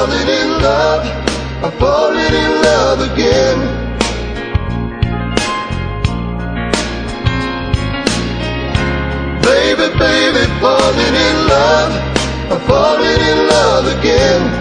falling in love, I'm falling in love again. Baby, baby, falling in love, I'm falling in love again.